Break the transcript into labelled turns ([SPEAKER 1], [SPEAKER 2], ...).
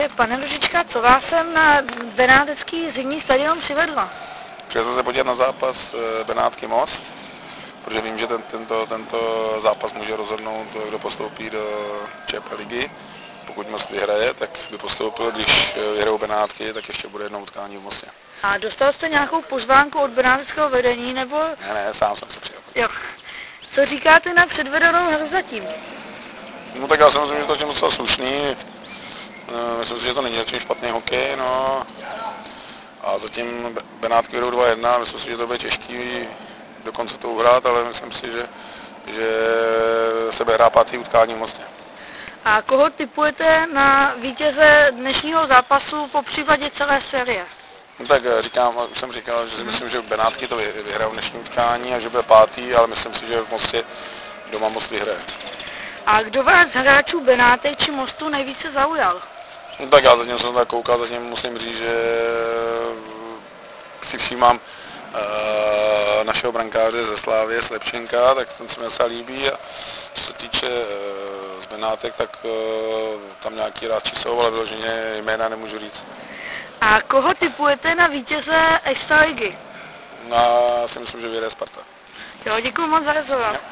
[SPEAKER 1] Pane Růžička, co vás sem na benátecký zimní stadion přivedlo?
[SPEAKER 2] Přijel jsem se podívat na zápas Benátky Most, protože vím, že tento zápas může rozhodnout, kdo postoupí do ČP ligy. Pokud Most vyhraje, tak by postoupil, když vyhrajou Benátky, tak ještě bude jedno utkání v Mostě.
[SPEAKER 1] A dostal jste nějakou pozvánku od benáteckého vedení, nebo?
[SPEAKER 2] Ne, sám jsem se přijel.
[SPEAKER 1] Jo. Co říkáte na předvedenou hru zatím?
[SPEAKER 2] No tak já si myslím, že to je docela slušný. Myslím si, že to není zatím špatný hokej, no. A zatím Benátky vedou 2-1, myslím si, že to bude těžký dokonce to uhrát, ale myslím si, že se bude hrát 5. utkání v Mostě.
[SPEAKER 1] A koho tipujete na vítěze dnešního zápasu, po případě celé série?
[SPEAKER 2] No tak už jsem říkal, že si myslím, že Benátky to vyhrajou dnešní utkání a že bude 5., ale myslím si, že v Mostě doma Most vyhraje.
[SPEAKER 1] A kdo vás z hráčů Benátek či Mostu nejvíce zaujal?
[SPEAKER 2] No tak já zatím jsem tak koukal, zatím musím říct, že si všímám našeho brankáře ze Slávie, Slepčenka, tak ten se mi docela líbí. A co se týče z Benátek, tak tam nějaký hráči jsou, ale vyloženě jména nemůžu říct.
[SPEAKER 1] A koho tipujete na vítěze Extraligy?
[SPEAKER 2] Já si myslím, že vyhraje Sparta.
[SPEAKER 1] Jo, děkuji moc za rozhovor.